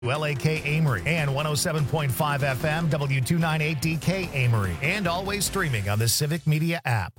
LAK Amory and 107.5 FM W298DK Amory, and always streaming on the Civic Media app.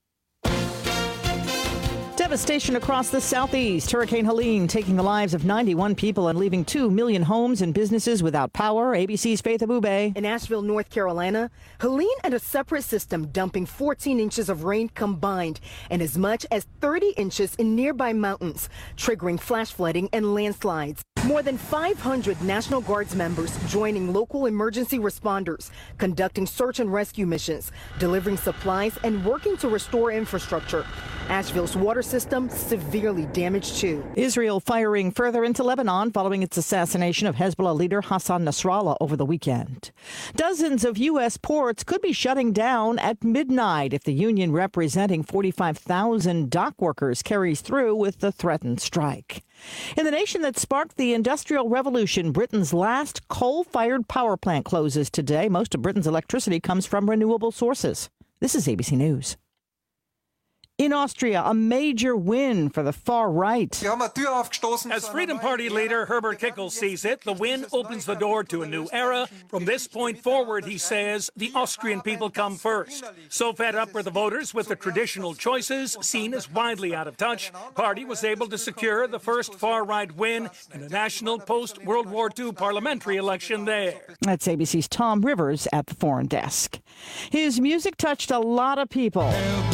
Devastation across the southeast. Hurricane Helene taking the lives of 91 people and leaving 2 million homes and businesses without power. ABC's Faith Abube. In Asheville, North Carolina, Helene and a separate system dumping 14 inches of rain combined and as much as 30 inches in nearby mountains, triggering flash flooding and landslides. More than 500 National Guards members joining local emergency responders, conducting search and rescue missions, delivering supplies, and working to restore infrastructure. Asheville's water system severely damaged too. Israel firing further into Lebanon following its assassination of Hezbollah leader Hassan Nasrallah over the weekend. Dozens of U.S. ports could be shutting down at midnight if the union representing 45,000 dock workers carries through with the threatened strike. In the nation that sparked the Industrial Revolution, Britain's last coal-fired power plant closes today. Most of Britain's electricity comes from renewable sources. This is ABC News. In Austria, a major win for the far right. As Freedom Party leader Herbert Kickl sees it, the win opens the door to a new era. From this point forward, he says, the Austrian people come first. So fed up were the voters with the traditional choices, seen as widely out of touch, party was able to secure the first far-right win in a national post-World War II parliamentary election there. That's ABC's Tom Rivers at the foreign desk. His music touched a lot of people.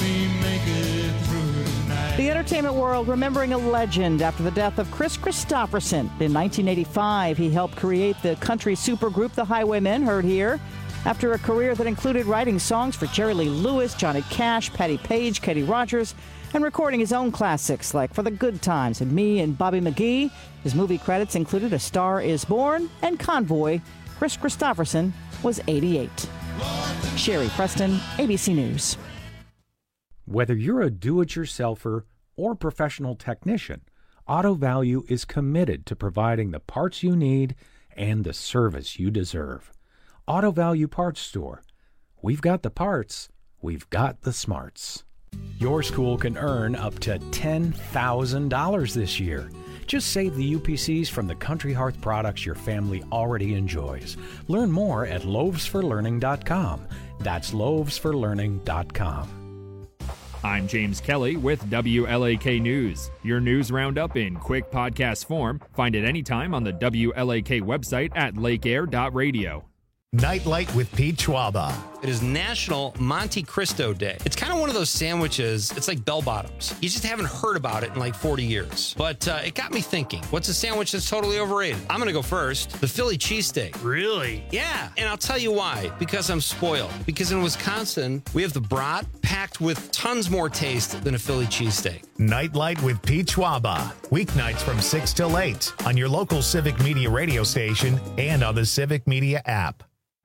The entertainment world remembering a legend after the death of Kris Kristofferson. In 1985, he helped create the country supergroup The Highwaymen, heard here. After a career that included writing songs for Jerry Lee Lewis, Johnny Cash, Patti Page, Kenny Rogers, and recording his own classics like For the Good Times and Me and Bobby McGee. His movie credits included A Star is Born and Convoy. Kris Kristofferson was 88. Sherry Preston, ABC News. Whether you're a do-it-yourselfer or professional technician, Auto Value is committed to providing the parts you need and the service you deserve. Auto Value Parts Store. We've got the parts. We've got the smarts. Your school can earn up to $10,000 this year. Just save the UPCs from the Country Hearth products your family already enjoys. Learn more at loavesforlearning.com. That's loavesforlearning.com. I'm James Kelly with WLAK News. Your news roundup in quick podcast form. Find it anytime on the WLAK website at lakeair.radio. Nightlight with Pete Schwaba. It is National Monte Cristo Day. It's kind of one of those sandwiches, it's like bell bottoms. You just haven't heard about it in like 40 years. But it got me thinking, what's a sandwich that's totally overrated? I'm going to go first. The Philly cheesesteak. Really? Yeah, and I'll tell you why. Because I'm spoiled. Because in Wisconsin, we have the brat packed with tons more taste than a Philly cheesesteak. Nightlight with Pete Schwaba. Weeknights from 6 till 8 on your local Civic Media radio station and on the Civic Media app.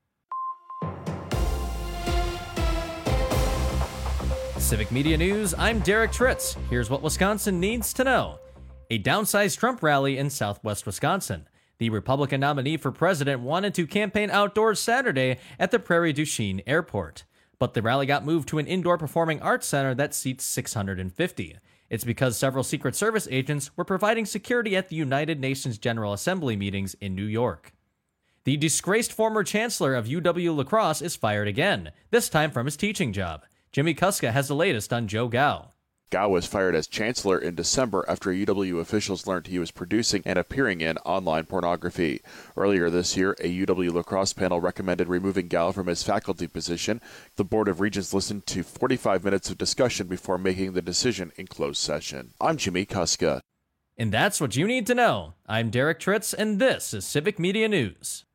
Civic Media News, I'm Derek Tritz. Here's what Wisconsin needs to know. A downsized Trump rally in southwest Wisconsin. The Republican nominee for president wanted to campaign outdoors Saturday at the Prairie du Chien Airport. But the rally got moved to an indoor performing arts center that seats 650. It's because several Secret Service agents were providing security at the United Nations General Assembly meetings in New York. The disgraced former chancellor of UW-La Crosse is fired again, this time from his teaching job. Jimmy Kuska has the latest on Joe Gao. Gao was fired as chancellor in December after UW officials learned he was producing and appearing in online pornography. Earlier this year, a UW-La Crosse panel recommended removing Gao from his faculty position. The Board of Regents listened to 45 minutes of discussion before making the decision in closed session. I'm Jimmy Kuska. And that's what you need to know. I'm Derek Tritz, and this is Civic Media News.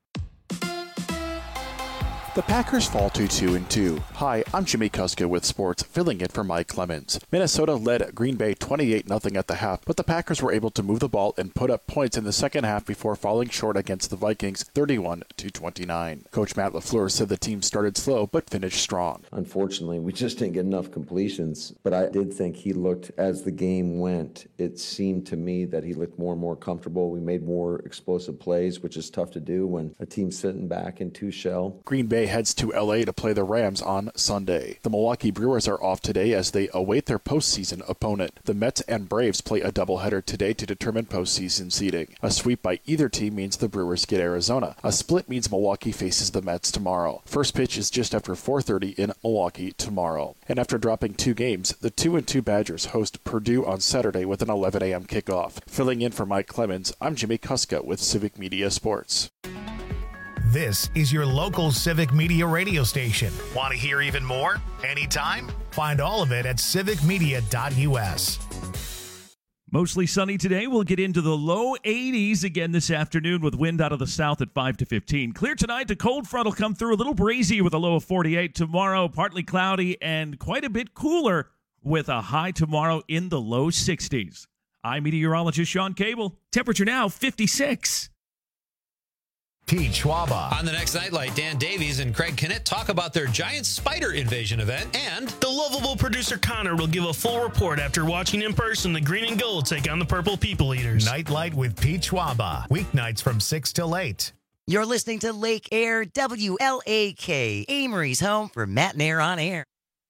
The Packers fall to 2-2. Hi, I'm Jimmy Kuska with sports, filling in for Mike Clemens. Minnesota led Green Bay 28-0 at the half, but the Packers were able to move the ball and put up points in the second half before falling short against the Vikings 31-29. Coach Matt LaFleur said the team started slow but finished strong. Unfortunately, we just didn't get enough completions, but I did think he looked, as the game went, it seemed to me that he looked more and more comfortable. We made more explosive plays, which is tough to do when a team's sitting back in two shell. Green Bay A heads to LA to play the Rams on Sunday. The Milwaukee Brewers are off today as they await their postseason opponent. The Mets and Braves play a doubleheader today to determine postseason seeding. A sweep by either team means the Brewers get Arizona. A split means Milwaukee faces the Mets tomorrow. First pitch is just after 4:30 in Milwaukee tomorrow. And after dropping 2 games, the 2-2 Badgers host Purdue on Saturday with an 11 a.m. kickoff. Filling in for Mike Clemens, I'm Jimmy Kuska with Civic Media Sports. This is your local Civic Media radio station. Want to hear even more? Anytime? Find all of it at civicmedia.us. Mostly sunny today. We'll get into the low 80s again this afternoon with wind out of the south at 5 to 15. Clear tonight. The cold front will come through a little breezy with a low of 48. Tomorrow, partly cloudy and quite a bit cooler with a high tomorrow in the low 60s. I'm meteorologist Sean Cable. Temperature now 56. Pete Schwaba. On the next Nightlight, Dan Davies and Craig Kennett talk about their giant spider invasion event, and the lovable producer Connor will give a full report after watching in person the green and gold take on the purple people eaters. Nightlight with Pete Schwaba. Weeknights from 6 till 8. You're listening to Lake Air WLAK, Amory's home for Matt and Air on Air.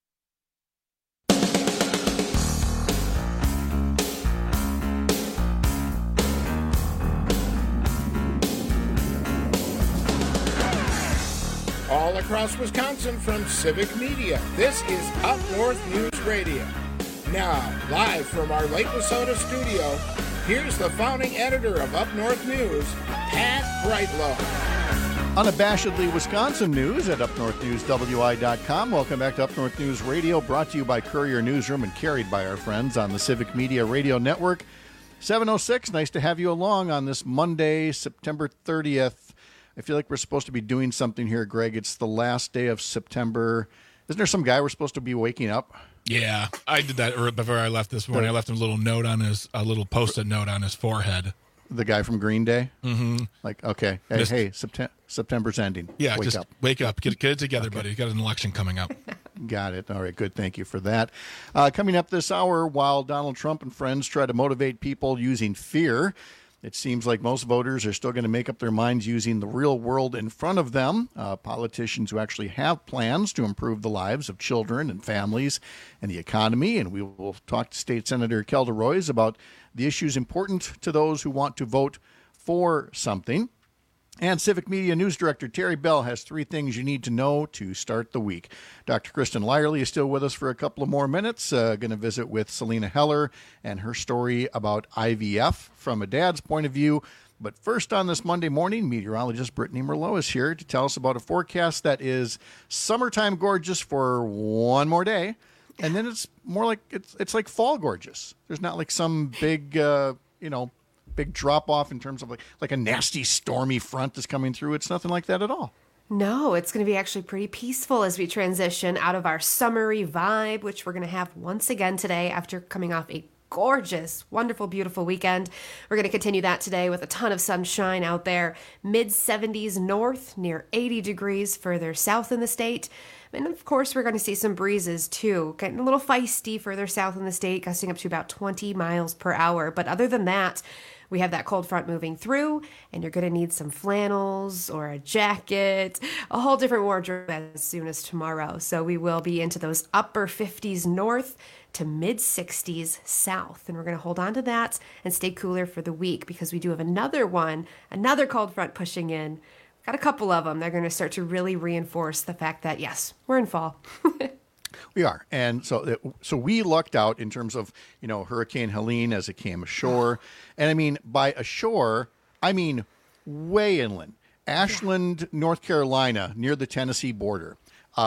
All across Wisconsin from Civic Media, this is Up North News Radio. Now, live from our Lake Wissota studio, here's the founding editor of Up North News, Pat Brightlow. Unabashedly Wisconsin news at upnorthnewswi.com. Welcome back to Up North News Radio, brought to you by Courier Newsroom and carried by our friends on the Civic Media Radio Network. 7:06, nice to have you along on this Monday, September 30th. I feel like we're supposed to be doing something here, Greg. It's the last day of September. Isn't there some guy we're supposed to be waking up? Yeah, I did that before I left this morning. I left him a little note on a little Post-it note on his forehead. The guy from Green Day? Mm-hmm. Like, okay, hey, September's ending. Yeah, wake up. Get it together, buddy. You got an election coming up. Got it. All right, good. Thank you for that. Coming up this hour, while Donald Trump and friends try to motivate people using fear, it seems like most voters are still going to make up their minds using the real world in front of them. Politicians who actually have plans to improve the lives of children and families and the economy. And we will talk to State Senator Kelda Roys about the issues important to those who want to vote for something. And Civic Media News Director Terry Bell has 3 things you need to know to start the week. Dr. Kristen Lyerly is still with us for a couple of more minutes. Going to visit with Selena Heller and her story about IVF from a dad's point of view. But first on this Monday morning, meteorologist Brittany Merlot is here to tell us about a forecast that is summertime gorgeous for one more day. And then it's more like it's like fall gorgeous. There's not like some big, big drop off in terms of like a nasty stormy front that's coming through. It's nothing like that at all. No, it's going to be actually pretty peaceful as we transition out of our summery vibe, which we're going to have once again today after coming off a gorgeous, wonderful, beautiful weekend. We're going to continue that today with a ton of sunshine out there. Mid-70s north, near 80 degrees further south in the state. And of course, we're going to see some breezes too, getting a little feisty further south in the state, gusting up to about 20 miles per hour. But other than that, we have that cold front moving through, and you're going to need some flannels or a jacket, a whole different wardrobe as soon as tomorrow. So we will be into those upper 50s north to mid 60s south. And we're going to hold on to that and stay cooler for the week because we do have another cold front pushing in. Got a couple of them. They're going to start to really reinforce the fact that, yes, we're in fall. We are. And so we lucked out in terms of, Hurricane Helene as it came ashore. And I mean, by ashore, I mean way inland. Ashland, North Carolina, near the Tennessee border.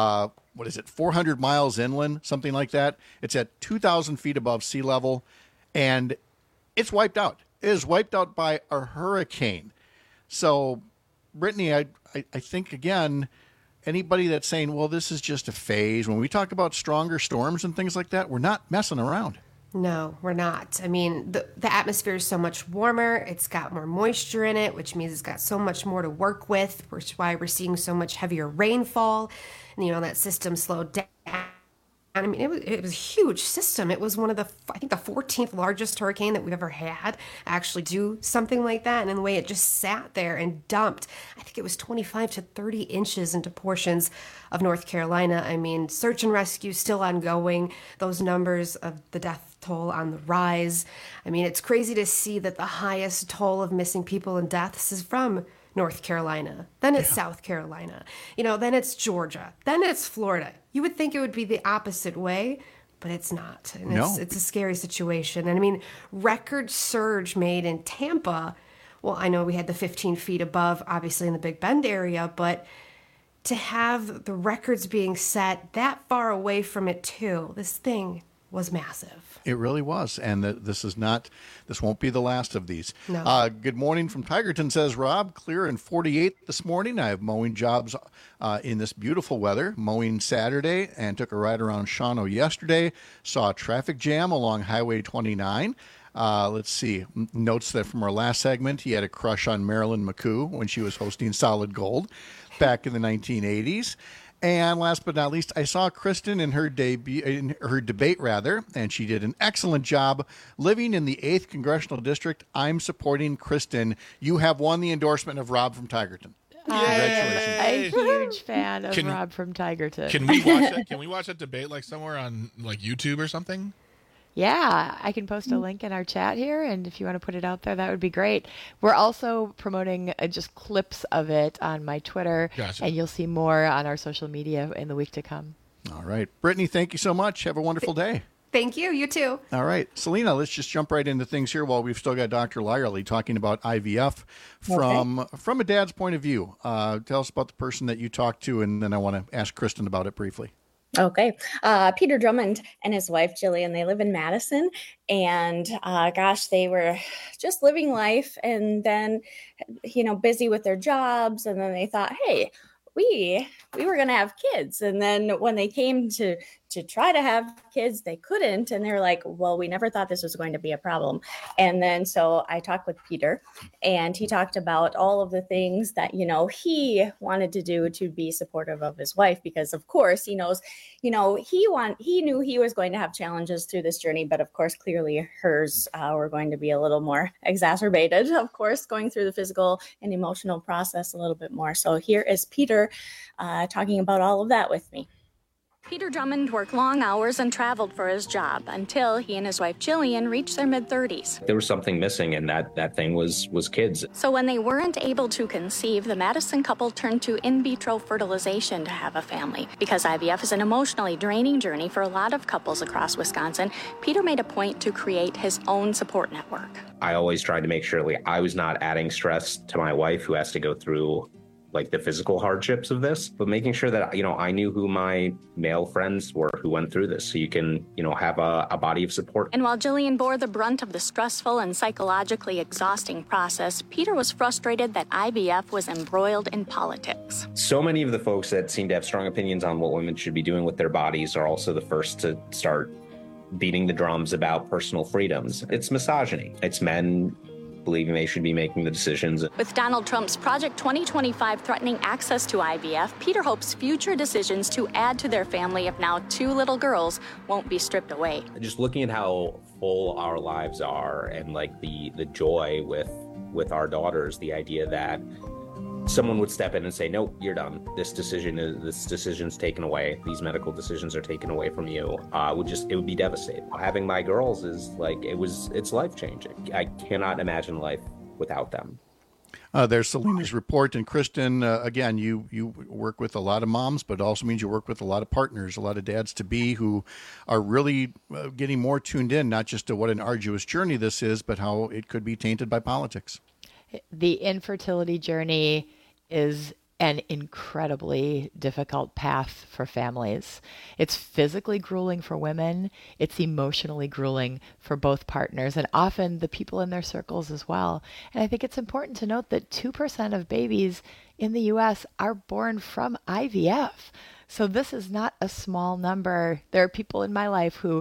400 miles inland, something like that. It's at 2,000 feet above sea level. And it's wiped out. It is wiped out by a hurricane. So, Brittany, I think, again, anybody that's saying, well, this is just a phase, when we talk about stronger storms and things like that, we're not messing around. No, we're not. I mean, the atmosphere is so much warmer. It's got more moisture in it, which means it's got so much more to work with, which is why we're seeing so much heavier rainfall. And, that system slowed down I mean, it was a huge system. It was one of the 14th largest hurricane that we've ever had actually do something like that. And in the way it just sat there and dumped, I think it was 25 to 30 inches into portions of North Carolina. I mean, search and rescue still ongoing. Those numbers of the death toll on the rise. I mean, it's crazy to see that the highest toll of missing people and deaths is from North Carolina, then it's South Carolina, then it's Georgia, then it's Florida. You would think it would be the opposite way, but it's not. And it's a scary situation. And I mean, record surge made in Tampa. Well, I know we had the 15 feet above, obviously in the Big Bend area, but to have the records being set that far away from it too, this thing was massive. It really was, and this won't be the last of these. No. Good morning from Tigerton, says Rob. Clear and 48 this morning. I have mowing jobs in this beautiful weather. Mowing Saturday and took a ride around Shawano yesterday. Saw a traffic jam along Highway 29. Let's see. Notes that from our last segment, he had a crush on Marilyn McCoo when she was hosting Solid Gold back in the 1980s. And last but not least, I saw Kristen in her debate, and she did an excellent job. Living in the 8th Congressional District, I'm supporting Kristen. You have won the endorsement of Rob from Tigerton. Congratulations. I am a huge fan of Rob from Tigerton. Can we watch that? Can we watch that debate like somewhere on like YouTube or something? Yeah, I can post a link in our chat here, and if you want to put it out there, that would be great. We're also promoting just clips of it on my Twitter, and you'll see more on our social media in the week to come. All right. Brittany, thank you so much. Have a wonderful day. Thank you. You too. All right. Selena, let's just jump right into things here while we've still got Dr. Lyerly talking about IVF from a dad's point of view. Tell us about the person that you talked to, and then I want to ask Kristen about it briefly. Okay. Peter Drummond and his wife, Jillian, they live in Madison, and they were just living life and then, busy with their jobs. And then they thought, hey, we were going to have kids. And then when they came to try to have kids, they couldn't. And they're like, well, we never thought this was going to be a problem. And then so I talked with Peter, and he talked about all of the things that, he wanted to do to be supportive of his wife, because of course he knows, he knew he was going to have challenges through this journey, but of course, clearly hers were going to be a little more exacerbated, of course, going through the physical and emotional process a little bit more. So here is Peter talking about all of that with me. Peter Drummond worked long hours and traveled for his job until he and his wife Jillian reached their mid-30s. There was something missing, and that thing was kids. So when they weren't able to conceive, the Madison couple turned to in vitro fertilization to have a family. Because IVF is an emotionally draining journey for a lot of couples across Wisconsin, Peter made a point to create his own support network. I always tried to make sure I was not adding stress to my wife, who has to go through the physical hardships of this, but making sure that, I knew who my male friends were who went through this, so you can, have a body of support. And while Jillian bore the brunt of the stressful and psychologically exhausting process, Peter was frustrated that IVF was embroiled in politics. So many of the folks that seem to have strong opinions on what women should be doing with their bodies are also the first to start beating the drums about personal freedoms. It's misogyny. It's men believing they should be making the decisions. With Donald Trump's Project 2025 threatening access to IVF, Peter hopes future decisions to add to their family of now 2 little girls won't be stripped away. Just looking at how full our lives are, and the joy with our daughters, the idea that someone would step in and say, nope, you're done. This decision's taken away. These medical decisions are taken away from you. It would be devastating. Having my girls is it's life-changing. I cannot imagine life without them. There's Selena's report. And Kristen, again, you work with a lot of moms, but it also means you work with a lot of partners, a lot of dads-to-be who are really getting more tuned in, not just to what an arduous journey this is, but how it could be tainted by politics. The infertility journey is an incredibly difficult path for families. It's physically grueling for women. It's emotionally grueling for both partners, and often the people in their circles as well. And I think it's important to note that 2% of babies in the U.S. are born from IVF. So this is not a small number. There are people in my life who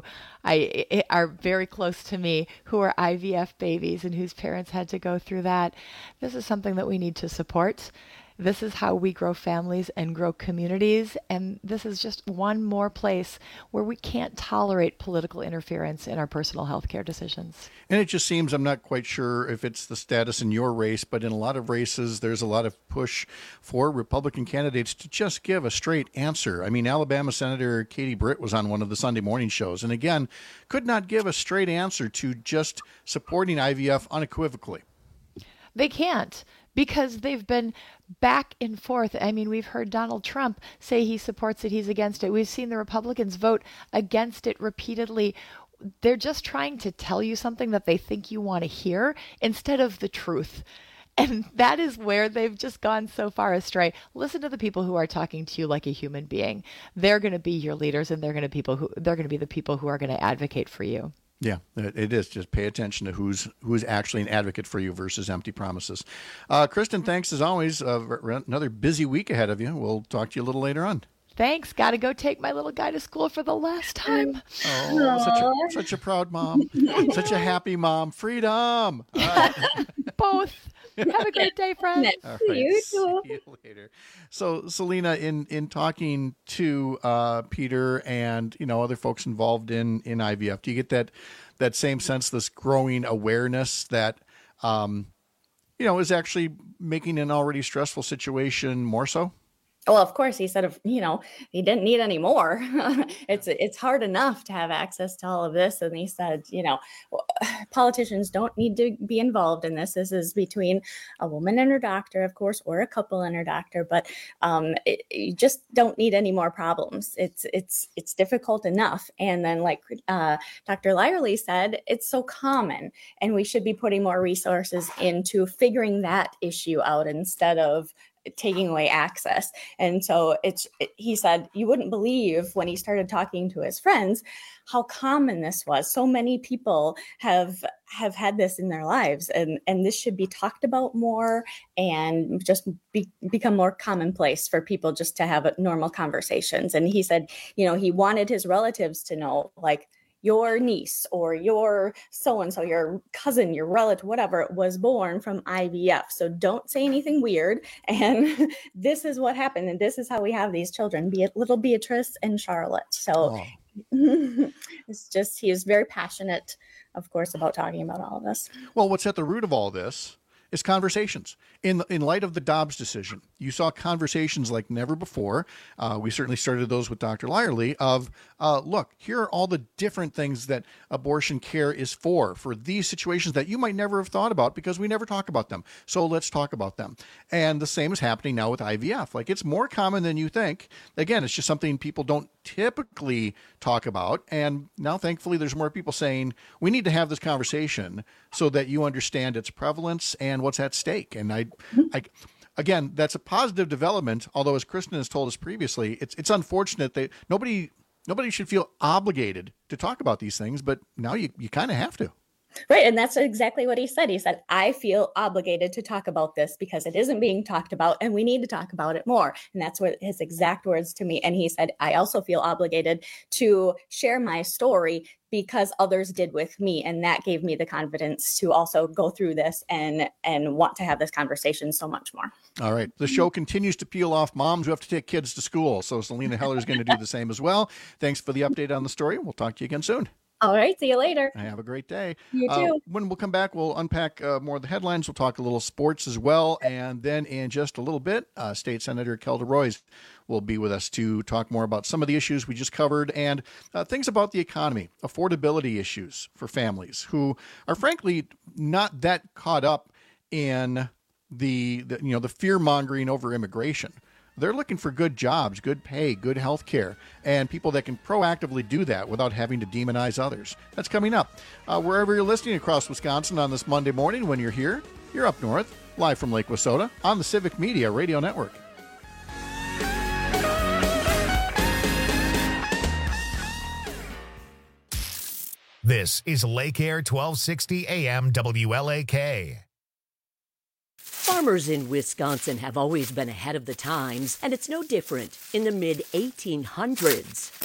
are very close to me who are IVF babies and whose parents had to go through that. This is something that we need to support. This is how we grow families and grow communities. And this is just one more place where we can't tolerate political interference in our personal health care decisions. And it just seems, I'm not quite sure if it's the status in your race, but in a lot of races, there's a lot of push for Republican candidates to just give a straight answer. I mean, Alabama Senator Katie Britt was on one of the Sunday morning shows, and again, could not give a straight answer to just supporting IVF unequivocally. They can't, because they've been back and forth. I mean, we've heard Donald Trump say he supports it, he's against it. We've seen the Republicans vote against it repeatedly. They're just trying to tell you something that they think you want to hear instead of the truth. And that is where they've just gone so far astray. Listen to the people who are talking to you like a human being. They're going to be your leaders, and they're going to be the people who are going to advocate for you. Yeah, it is. Just pay attention to who's actually an advocate for you versus empty promises. Kristen, thanks as always. Another busy week ahead of you. We'll talk to you a little later on. Thanks. Got to go take my little guy to school for the last time. Oh, such a proud mom. Such a happy mom. Freedom. Both. Have a great day, friend. All right. You too. See you later. So, Selena, in talking to Peter and other folks involved in IVF, do you get that same sense, this growing awareness that is actually making an already stressful situation more so? Well, of course, he said, he didn't need any more. It's hard enough to have access to all of this. And he said, politicians don't need to be involved in this. This is between a woman and her doctor, of course, or a couple and her doctor. But you just don't need any more problems. It's difficult enough. And then like Dr. Lyerly said, it's so common. And we should be putting more resources into figuring that issue out instead of taking away access. And so he said, you wouldn't believe when he started talking to his friends how common this was. So many people have had this in their lives, and this should be talked about more and just become more commonplace for people just to have normal conversations. And he said, he wanted his relatives to know, like, your niece or your so-and-so, your cousin, your relative, whatever, was born from IVF. So don't say anything weird. And this is what happened. And this is how we have these children, little Beatrice and Charlotte. So it's just, he is very passionate, of course, about talking about all of this. Well, what's at the root of all this is conversations. In light of the Dobbs decision, you saw conversations like never before. We certainly started those with Dr. Lyerly of, look, here are all the different things that abortion care is for these situations that you might never have thought about because we never talk about them. So let's talk about them. And the same is happening now with IVF. Like, it's more common than you think. Again, it's just something people don't typically talk about. And now, thankfully, there's more people saying we need to have this conversation so that you understand its prevalence and what's at stake. And again, that's a positive development. Although, as Kristen has told us previously, it's unfortunate that nobody should feel obligated to talk about these things, but now you kind of have to. Right. And that's exactly what he said. He said, I feel obligated to talk about this because it isn't being talked about and we need to talk about it more. And that's what his exact words to me. And he said, I also feel obligated to share my story because others did with me. And that gave me the confidence to also go through this and want to have this conversation so much more. All right. The show continues to peel off moms who have to take kids to school. So Selena Heller is going to do the same as well. Thanks for the update on the story. We'll talk to you again soon. All right. See you later. Have a great day. You too. When we'll come back, we'll unpack more of the headlines. We'll talk a little sports as well. And then in just a little bit, State Senator Kelda Roys will be with us to talk more about some of the issues we just covered and things about the economy, affordability issues for families who are frankly not that caught up in the fear mongering over immigration. They're looking for good jobs, good pay, good health care, and people that can proactively do that without having to demonize others. That's coming up. Wherever you're listening across Wisconsin on this Monday morning, when you're here, you're up north, live from Lake Wissota on the Civic Media Radio Network. This is Lake Air 1260 AM WLAK. Farmers in Wisconsin have always been ahead of the times, and it's no different in the mid-1800s.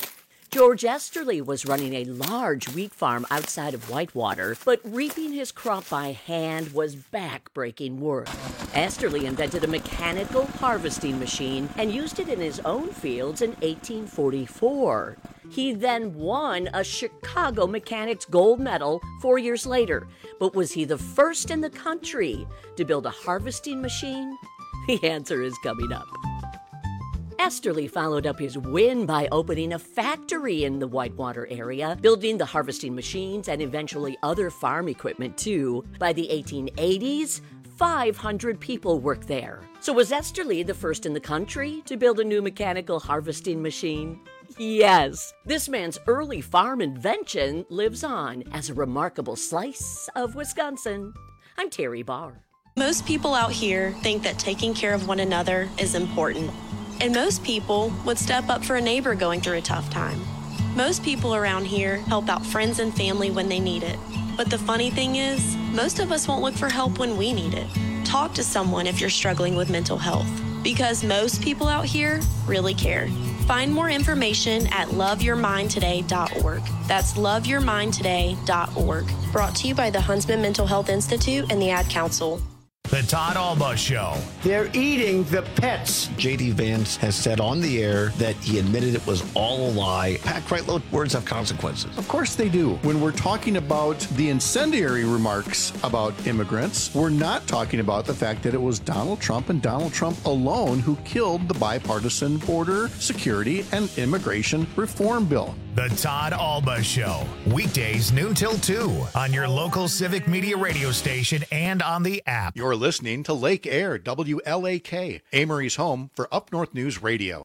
George Esterly was running a large wheat farm outside of Whitewater, but reaping his crop by hand was back-breaking work. Esterly invented a mechanical harvesting machine and used it in his own fields in 1844. He then won a Chicago Mechanics Gold Medal 4 years later. But was he the first in the country to build a harvesting machine? The answer is coming up. Esterly followed up his win by opening a factory in the Whitewater area, building the harvesting machines and eventually other farm equipment too. By the 1880s, 500 people worked there. So was Esterly the first in the country to build a new mechanical harvesting machine? Yes. This man's early farm invention lives on as a remarkable slice of Wisconsin. I'm Terry Barr. Most people out here think that taking care of one another is important. And most people would step up for a neighbor going through a tough time. Most people around here help out friends and family when they need it. But the funny thing is, most of us won't look for help when we need it. Talk to someone if you're struggling with mental health, because most people out here really care. Find more information at loveyourmindtoday.org. That's loveyourmindtoday.org. Brought to you by the Huntsman Mental Health Institute and the Ad Council. The Todd Alba Show. They're eating the pets. J.D. Vance has said on the air that he admitted it was all a lie. Pat Kreitlow, words have consequences. Of course they do. When we're talking about the incendiary remarks about immigrants, we're not talking about the fact that it was Donald Trump and Donald Trump alone who killed the bipartisan border security and immigration reform bill. The Todd Alba Show. Weekdays noon till 2 on your local Civic Media radio station and on the app. You're listening to Lake Air, WLAK, Amory's home for Up North News Radio.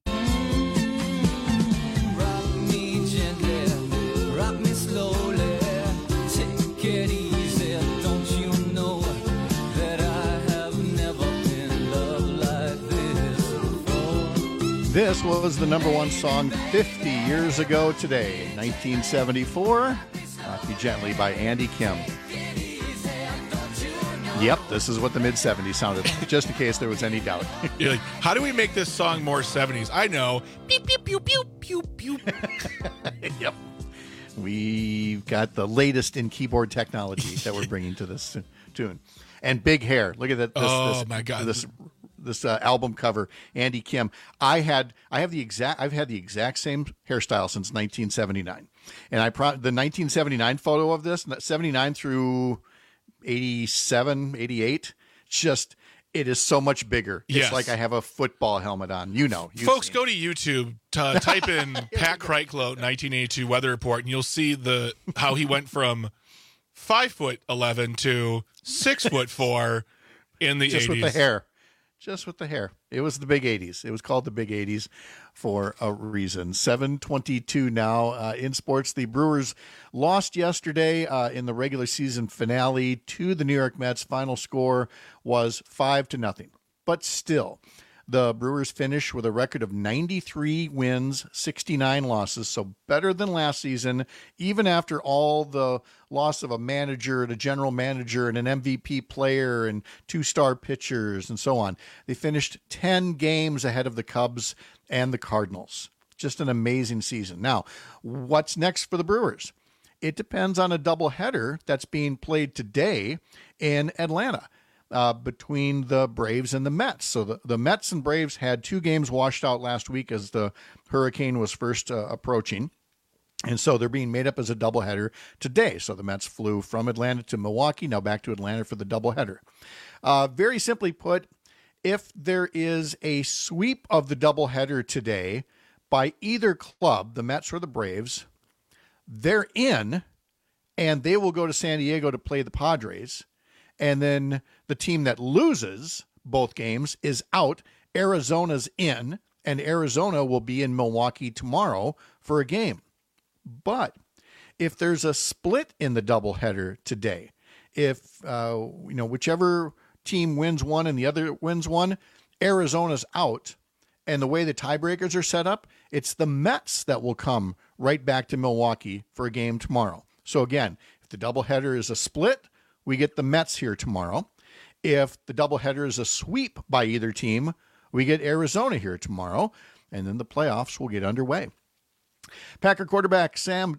This was the number one song 50 years ago today, 1974, Rock Me Gently by Andy Kim. Yep, this is what the mid-70s sounded like, just in case there was any doubt. You're like, how do we make this song more 70s? I know. Beep, beep, pew, pew, pew, pew. Yep. We've got the latest in keyboard technology that we're bringing to this tune. And big hair. Look at that. My God. This album cover, Andy Kim. I've had the exact same hairstyle since 1979, and the 1979 photo of this, 79 through 87, 88, it is so much bigger. Yes. It's like I have a football helmet on. Folks, go to YouTube, type in Pat Kreitlow 1982 weather report, and you'll see how he went from 5'11" to 6'4" in the 80s. Just with the hair. Just with the hair. It was the big 80s. It was called the big 80s for a reason. 7:22 now in sports. The Brewers lost yesterday in the regular season finale to the New York Mets. Final score was 5-0. But still, the Brewers finish with a record of 93 wins, 69 losses, so better than last season, even after all the loss of a manager and a general manager and an MVP player and 2-star pitchers and so on. They finished 10 games ahead of the Cubs and the Cardinals. Just an amazing season. Now, what's next for the Brewers? It depends on a doubleheader that's being played today in Atlanta. Between the Braves and the Mets. So the Mets and Braves had 2 games washed out last week as the hurricane was first approaching. And so they're being made up as a doubleheader today. So the Mets flew from Atlanta to Milwaukee, now back to Atlanta for the doubleheader. Very simply put, if there is a sweep of the doubleheader today by either club, the Mets or the Braves, they're in, and they will go to San Diego to play the Padres. And then the team that loses both games is out. Arizona's in, and Arizona will be in Milwaukee tomorrow for a game. But if there's a split in the doubleheader today, if whichever team wins one and the other wins one, Arizona's out. And the way the tiebreakers are set up, it's the Mets that will come right back to Milwaukee for a game tomorrow. So again, if the doubleheader is a split, we get the Mets here tomorrow. If the doubleheader is a sweep by either team, we get Arizona here tomorrow, and then the playoffs will get underway. Vikings quarterback Sam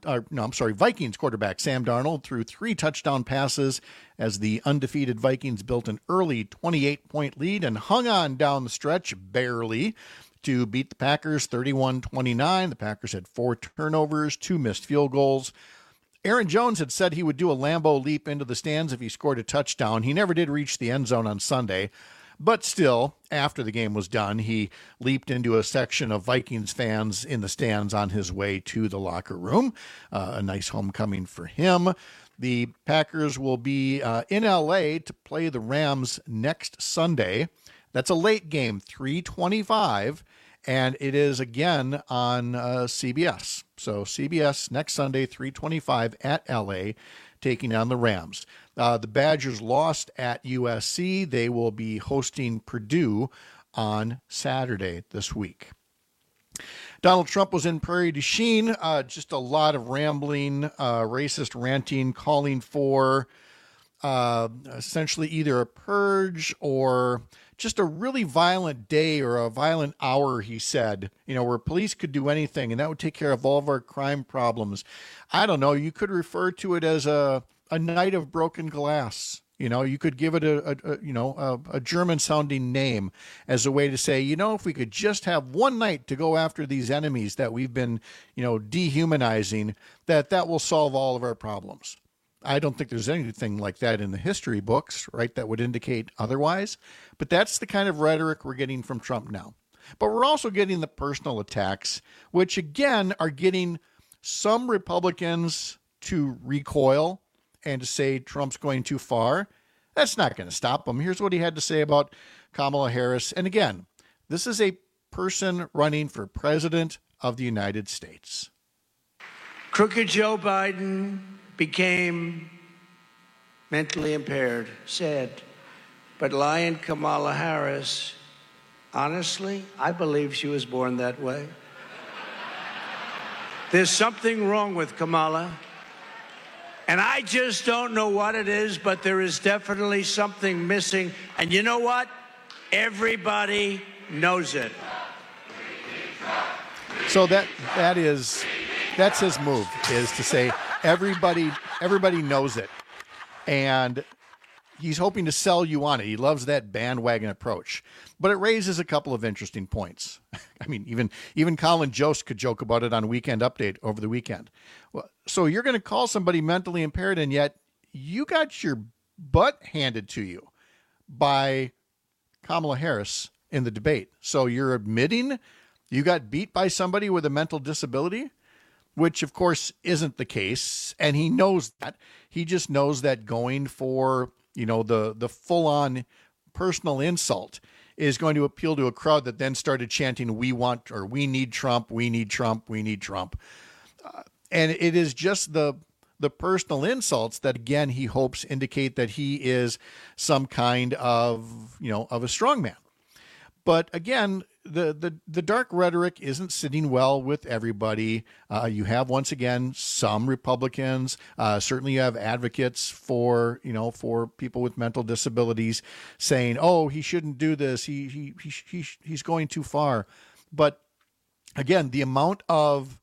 Darnold threw 3 touchdown passes as the undefeated Vikings built an early 28-point lead and hung on down the stretch barely to beat the Packers 31-29. The Packers had 4 turnovers, 2 missed field goals. Aaron Jones had said he would do a Lambeau leap into the stands if he scored a touchdown. He never did reach the end zone on Sunday. But still, after the game was done, he leaped into a section of Vikings fans in the stands on his way to the locker room. A nice homecoming for him. The Packers will be in L.A. to play the Rams next Sunday. That's a late game, 3:25, and it is again on CBS. So CBS next Sunday, 3:25 at L.A., taking on the Rams. The Badgers lost at USC. They will be hosting Purdue on Saturday this week. Donald Trump was in Prairie du Chien. Just a lot of rambling, racist ranting, calling for essentially either a purge or just a really violent day or a violent hour, he said, where police could do anything and that would take care of all of our crime problems. I don't know. You could refer to it as a night of broken glass. You could give it a German sounding name as a way to say, if we could just have one night to go after these enemies that we've been, dehumanizing, that will solve all of our problems. I don't think there's anything like that in the history books, right, that would indicate otherwise. But that's the kind of rhetoric we're getting from Trump now. But we're also getting the personal attacks, which again are getting some Republicans to recoil and to say Trump's going too far. That's not going to stop him. Here's what he had to say about Kamala Harris. And again, this is a person running for president of the United States. Crooked Joe Biden became mentally impaired, sad. But lying Kamala Harris, honestly, I believe she was born that way. There's something wrong with Kamala. And I just don't know what it is, but there is definitely something missing. And you know what? Everybody knows it. So that's his move, is to say everybody knows it. And he's hoping to sell you on it. He loves that bandwagon approach. But it raises a couple of interesting points. I mean, even Colin Jost could joke about it on Weekend Update over the weekend. Well, so you're going to call somebody mentally impaired, and yet you got your butt handed to you by Kamala Harris in the debate. So you're admitting you got beat by somebody with a mental disability, which of course isn't the case. And he knows that. He just knows that going for, the full-on personal insult is going to appeal to a crowd that then started chanting, we need Trump, we need Trump, we need Trump. And it is just the personal insults that, again, he hopes indicate that he is some kind of, of a strongman. But again, the dark rhetoric isn't sitting well with everybody. You have, once again, some Republicans. Certainly you have advocates for people with mental disabilities saying, oh, he shouldn't do this. He's going too far. But again, the amount of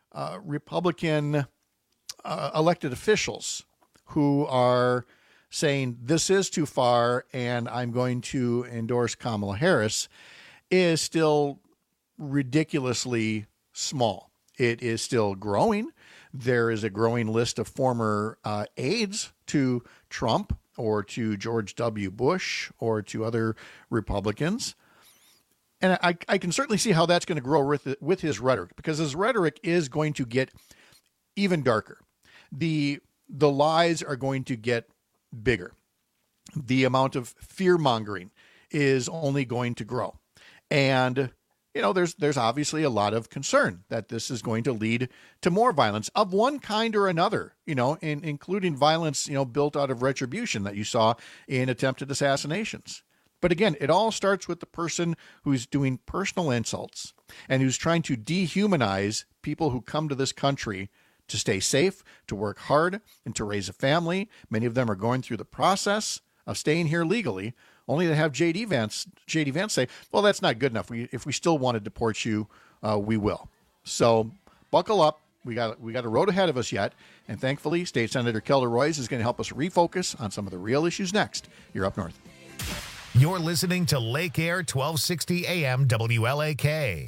Republican elected officials who are saying this is too far and I'm going to endorse Kamala Harris is still ridiculously small. It is still growing. There is a growing list of former aides to Trump or to George W. Bush or to other Republicans. And I can certainly see how that's going to grow with his rhetoric, because his rhetoric is going to get even darker. The lies are going to get bigger. The amount of fear-mongering is only going to grow. And, there's obviously a lot of concern that this is going to lead to more violence of one kind or another, including violence, built out of retribution that you saw in attempted assassinations. But again, it all starts with the person who's doing personal insults and who's trying to dehumanize people who come to this country to stay safe, to work hard, and to raise a family. Many of them are going through the process of staying here legally, only to have J.D. Vance say, well, that's not good enough. If we still want to deport you, we will. So buckle up. We got a road ahead of us yet, and thankfully, State Senator Kelda Roys is going to help us refocus on some of the real issues next. You're Up North. You're listening to Lake Air 1260 AM WLAK.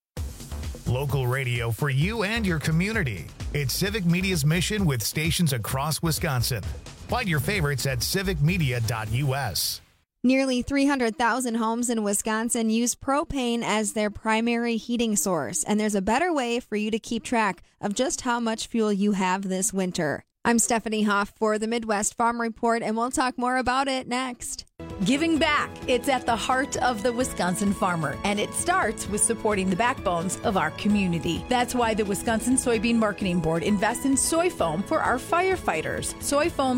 Local radio for you and your community. It's Civic Media's mission with stations across Wisconsin. Find your favorites at civicmedia.us. Nearly 300,000 homes in Wisconsin use propane as their primary heating source, and there's a better way for you to keep track of just how much fuel you have this winter. I'm Stephanie Hoff for the Midwest Farm Report, and we'll talk more about it next. Giving back. It's at the heart of the Wisconsin farmer, and it starts with supporting the backbones of our community. That's why the Wisconsin Soybean Marketing Board invests in soy foam for our firefighters. Soy foam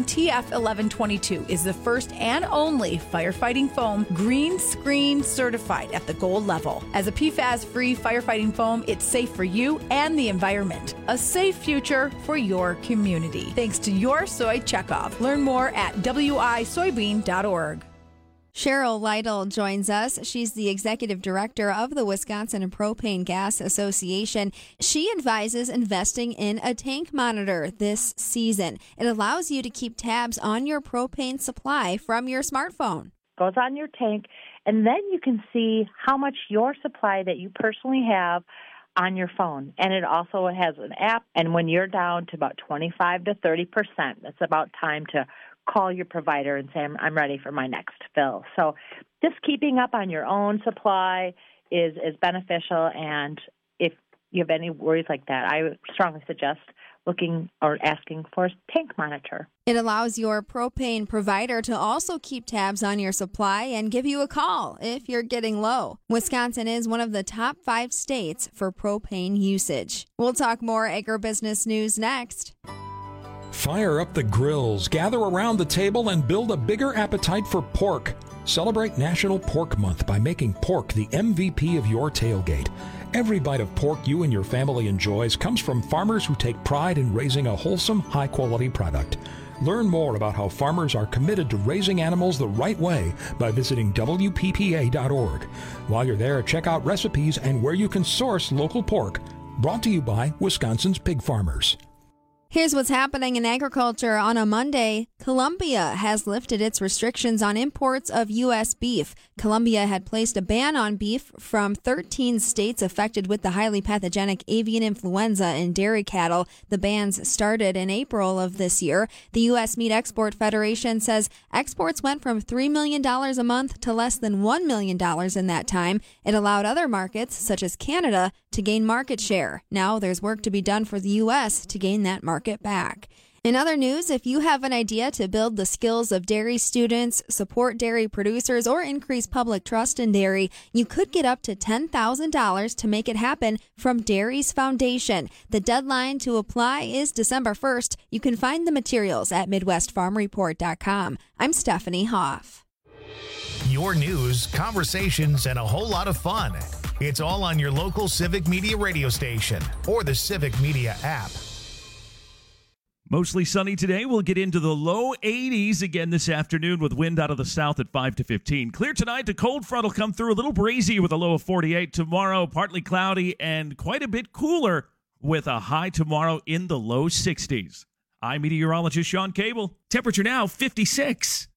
TF1122 is the first and only firefighting foam green screen certified at the gold level. As a PFAS-free firefighting foam, it's safe for you and the environment. A safe future for your community. Thanks to your soy checkoff. Learn more at wisoybean.org. Cheryl Lytle joins us. She's the executive director of the Wisconsin Propane Gas Association. She advises investing in a tank monitor this season. It allows you to keep tabs on your propane supply from your smartphone. Goes on your tank, and then you can see how much your supply that you personally have on your phone. And it also has an app, and when you're down to about 25 to 30%, it's about time to call your provider and say, I'm ready for my next fill. So just keeping up on your own supply is beneficial, and if you have any worries like that, I would strongly suggest looking or asking for a tank monitor. It allows your propane provider to also keep tabs on your supply and give you a call if you're getting low. Wisconsin is one of the top 5 states for propane usage. We'll talk more agribusiness news next. Fire up the grills, gather around the table, and build a bigger appetite for pork. Celebrate National Pork Month by making pork the MVP of your tailgate. Every bite of pork you and your family enjoys comes from farmers who take pride in raising a wholesome, high-quality product. Learn more about how farmers are committed to raising animals the right way by visiting WPPA.org. While you're there, check out recipes and where you can source local pork. Brought to you by Wisconsin's Pig Farmers. Here's what's happening in agriculture. On a Monday, Colombia has lifted its restrictions on imports of U.S. beef. Colombia had placed a ban on beef from 13 states affected with the highly pathogenic avian influenza in dairy cattle. The bans started in April of this year. The U.S. Meat Export Federation says exports went from $3 million a month to less than $1 million in that time. It allowed other markets, such as Canada, to gain market share. Now there's work to be done for the U.S. to gain that market back. In other news, if you have an idea to build the skills of dairy students, support dairy producers, or increase public trust in dairy, you could get up to $10,000 to make it happen from Dairies Foundation. The deadline to apply is December 1st. You can find the materials at MidwestFarmReport.com. I'm Stephanie Hoff. Your news, conversations, and a whole lot of fun. It's all on your local Civic Media radio station or the Civic Media app. Mostly sunny today. We'll get into the low 80s again this afternoon with wind out of the south at 5 to 15. Clear tonight. The cold front will come through a little breezy with a low of 48. Tomorrow, partly cloudy and quite a bit cooler with a high tomorrow in the low 60s. I'm meteorologist Sean Cable. Temperature now 56.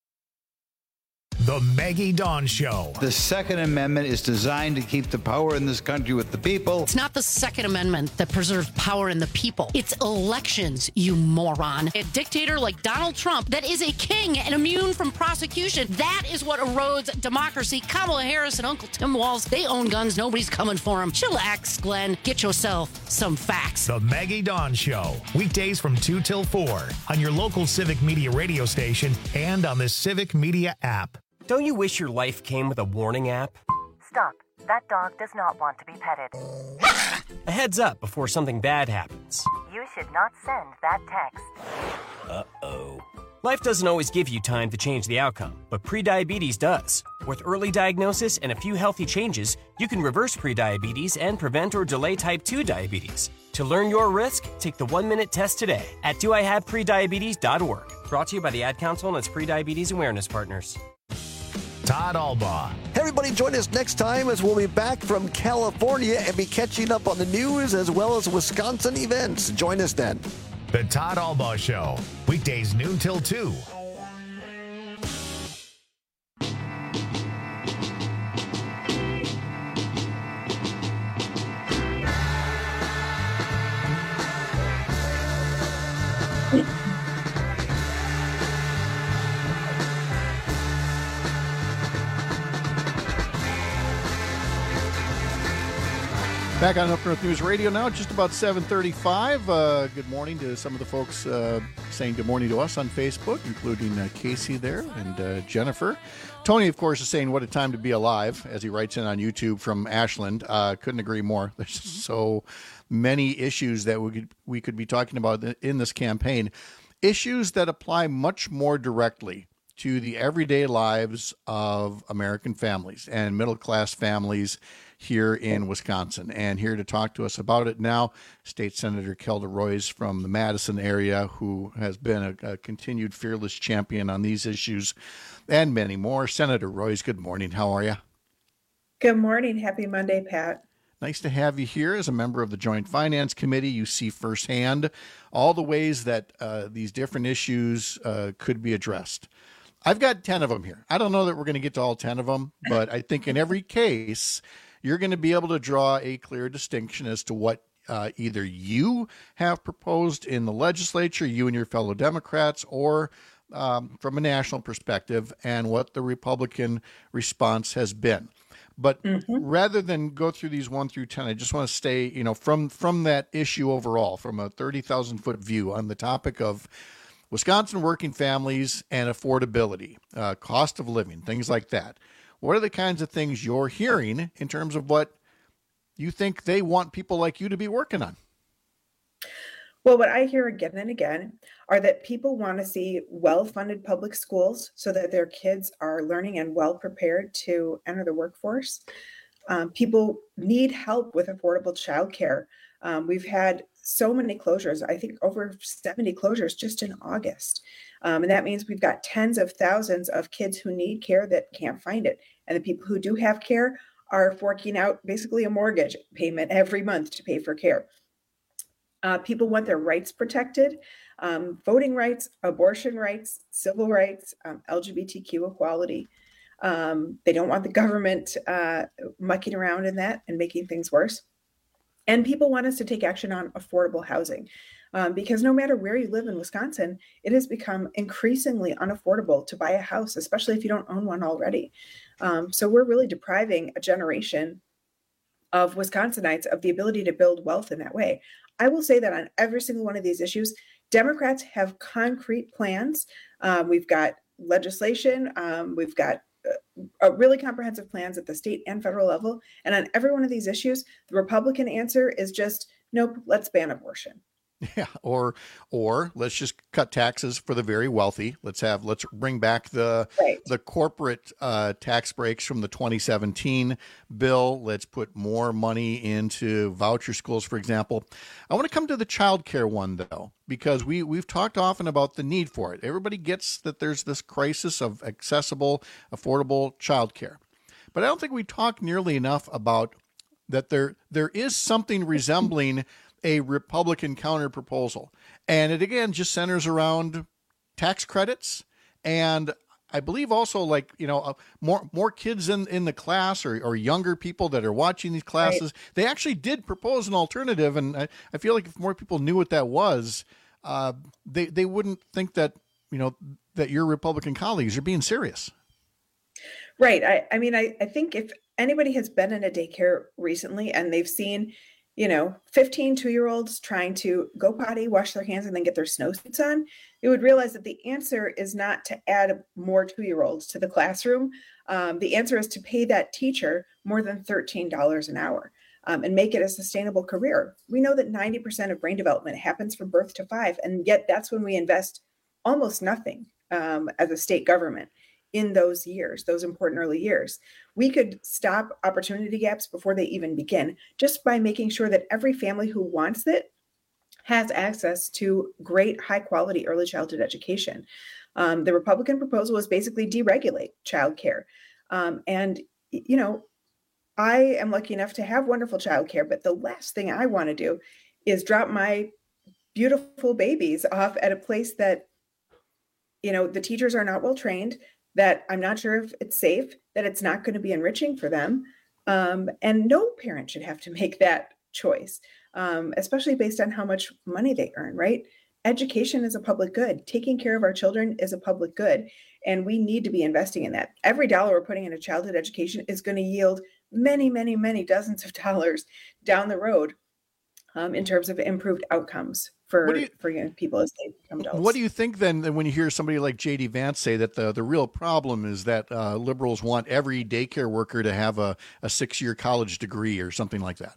The Maggie Dawn Show. The Second Amendment is designed to keep the power in this country with the people. It's not the Second Amendment that preserves power in the people. It's elections, you moron. A dictator like Donald Trump that is a king and immune from prosecution. That is what erodes democracy. Kamala Harris and Uncle Tim Walz, they own guns. Nobody's coming for them. Chillax, Glenn. Get yourself some facts. The Maggie Dawn Show. Weekdays from 2 till 4 on your local Civic Media radio station and on the Civic Media app. Don't you wish your life came with a warning app? Stop. That dog does not want to be petted. A heads up before something bad happens. You should not send that text. Uh-oh. Life doesn't always give you time to change the outcome, but prediabetes does. With early diagnosis and a few healthy changes, you can reverse prediabetes and prevent or delay type 2 diabetes. To learn your risk, take the 1-minute test today at doihaveprediabetes.org. Brought to you by the Ad Council and its prediabetes awareness partners. Todd Albaugh, Everybody join us next time as we'll be back from California and be catching up on the news as well as Wisconsin events. Join us then. The Todd Albaugh Show, weekdays noon till 2. Back on Up North News Radio now, just about 7:35. Good morning to some of the folks saying good morning to us on Facebook, including Casey there and Jennifer. Tony, of course, is saying what a time to be alive, as he writes in on YouTube from Ashland. Couldn't agree more. There's so many issues that we could be talking about in this campaign. Issues that apply much more directly to the everyday lives of American families and middle-class families here in Wisconsin. And here to talk to us about it now, State Senator Kelda Roys from the Madison area, who has been a continued fearless champion on these issues and many more. Senator Roys, good morning. How are you? Good morning. Happy Monday, Pat. Nice to have you here as a member of the Joint Finance Committee. You see firsthand all the ways that these different issues could be addressed. I've got 10 of them here. I don't know that we're going to get to all 10 of them, but I think in every case, you're going to be able to draw a clear distinction as to what either you have proposed in the legislature, you and your fellow Democrats, or from a national perspective, and what the Republican response has been. But rather than go through these 1 through 10, I just want to stay, from that issue overall, from a 30,000-foot view on the topic of Wisconsin working families and affordability, cost of living, things like that. What are the kinds of things you're hearing in terms of what you think they want people like you to be working on? Well, what I hear again and again are that people want to see well-funded public schools so that their kids are learning and well-prepared to enter the workforce. People need help with affordable childcare. We've had so many closures, I think over 70 closures just in August. And that means we've got tens of thousands of kids who need care that can't find it. And the people who do have care are forking out basically a mortgage payment every month to pay for care. People want their rights protected, voting rights, abortion rights, civil rights, LGBTQ equality. They don't want the government mucking around in that and making things worse. And people want us to take action on affordable housing because no matter where you live in Wisconsin, it has become increasingly unaffordable to buy a house, especially if you don't own one already. So we're really depriving a generation of Wisconsinites of the ability to build wealth in that way. I will say that on every single one of these issues, Democrats have concrete plans. We've got legislation. We've got really comprehensive plans at the state and federal level. And on every one of these issues, the Republican answer is just, nope, let's ban abortion. Yeah, or let's just cut taxes for the very wealthy. Let's bring back the corporate tax breaks from the 2017 bill. Let's put more money into voucher schools, for example. I want to come to the child care one, though, because we've talked often about the need for it. Everybody gets that there's this crisis of accessible, affordable child care. But I don't think we talk nearly enough about that there is something resembling a Republican counter proposal. And it, again, just centers around tax credits. And I believe also more kids in the class or younger people that are watching these classes. Right. They actually did propose an alternative. And I feel like if more people knew what that was, they wouldn't think that, that your Republican colleagues are being serious. Right. I mean, I think if anybody has been in a daycare recently and they've seen 15 2-year-olds trying to go potty, wash their hands, and then get their snowsuits on, they would realize that the answer is not to add more 2-year-olds to the classroom. The answer is to pay that teacher more than $13 an hour and make it a sustainable career. We know that 90% of brain development happens from birth to 5, and yet that's when we invest almost nothing as a state government in those years, those important early years. We could stop opportunity gaps before they even begin just by making sure that every family who wants it has access to great, high quality early childhood education. The Republican proposal is basically deregulate childcare. And I am lucky enough to have wonderful childcare, but the last thing I want to do is drop my beautiful babies off at a place that, the teachers are not well trained, that I'm not sure if it's safe, that it's not going to be enriching for them. And no parent should have to make that choice, especially based on how much money they earn, right? Education is a public good. Taking care of our children is a public good. And we need to be investing in that. Every dollar we're putting into childhood education is going to yield many, many, many dozens of dollars down the road in terms of improved outcomes for young people as they become adults. What do you think then when you hear somebody like J.D. Vance say that the real problem is that liberals want every daycare worker to have a 6-year college degree or something like that?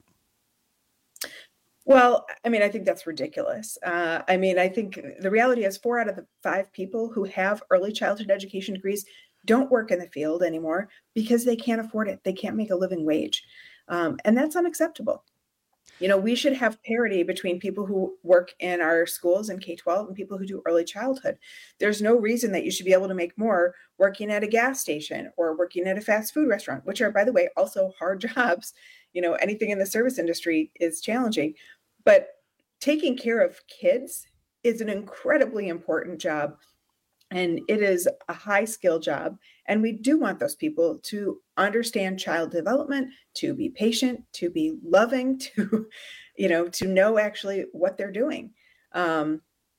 Well, I think that's ridiculous. I think the reality is 4 out of the 5 people who have early childhood education degrees don't work in the field anymore because they can't afford it. They can't make a living wage. And that's unacceptable. We should have parity between people who work in our schools in K-12 and people who do early childhood. There's no reason that you should be able to make more working at a gas station or working at a fast food restaurant, which are, by the way, also hard jobs. Anything in the service industry is challenging. But taking care of kids is an incredibly important job. And it is a high skill job. And we do want those people to understand child development, to be patient, to be loving, to know actually what they're doing. And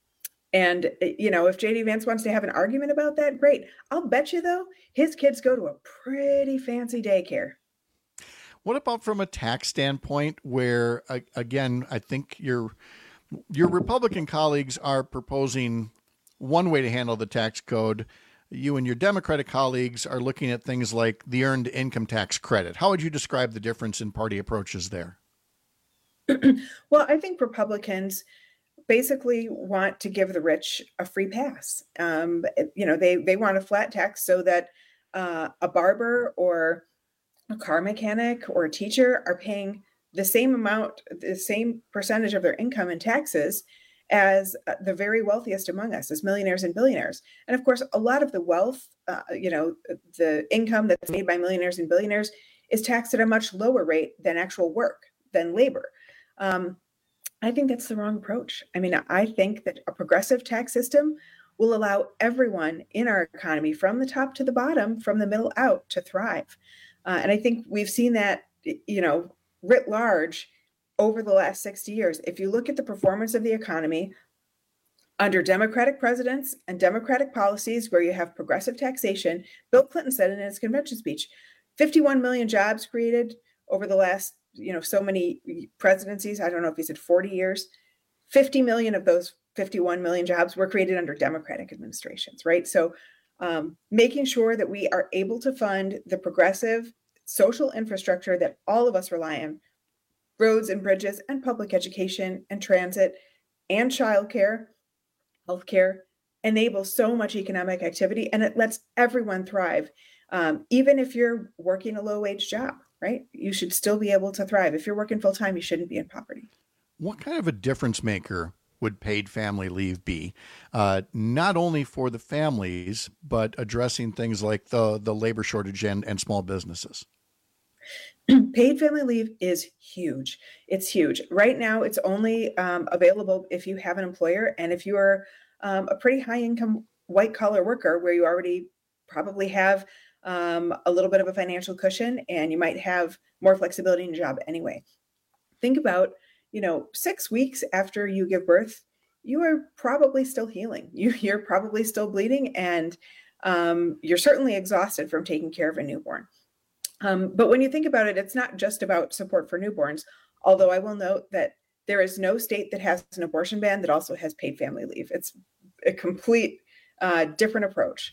if J.D. Vance wants to have an argument about that, great. I'll bet you, though, his kids go to a pretty fancy daycare. What about from a tax standpoint where, again, I think your Republican colleagues are proposing one way to handle the tax code? You and your Democratic colleagues are looking at things like the earned income tax credit. How would you describe the difference in party approaches there? Well, I think Republicans basically want to give the rich a free pass. They want a flat tax so that a barber or a car mechanic or a teacher are paying the same amount, the same percentage of their income in taxes as the very wealthiest among us, as millionaires and billionaires. And of course, a lot of the wealth, the income that's made by millionaires and billionaires is taxed at a much lower rate than actual work, than labor. I think that's the wrong approach. I think that a progressive tax system will allow everyone in our economy, from the top to the bottom, from the middle out, to thrive. And I think we've seen that, writ large over the last 60 years. If you look at the performance of the economy under Democratic presidents and Democratic policies where you have progressive taxation, Bill Clinton said in his convention speech, 51 million jobs created over the last, so many presidencies. I don't know if he said 40 years. 50 million of those 51 million jobs were created under Democratic administrations, right? So making sure that we are able to fund the progressive social infrastructure that all of us rely on, roads and bridges and public education and transit and childcare, healthcare, enables so much economic activity, and it lets everyone thrive. Even if you're working a low-wage job, right? You should still be able to thrive. If you're working full-time, you shouldn't be in poverty. What kind of a difference maker would paid family leave be, not only for the families, but addressing things like the labor shortage and small businesses? Paid family leave is huge. It's huge. Right now, it's only available if you have an employer and if you are a pretty high income white collar worker where you already probably have a little bit of a financial cushion and you might have more flexibility in your job anyway. Think about, 6 weeks after you give birth, you are probably still healing. You're probably still bleeding, and you're certainly exhausted from taking care of a newborn. But when you think about it, it's not just about support for newborns, although I will note that there is no state that has an abortion ban that also has paid family leave. It's a complete different approach.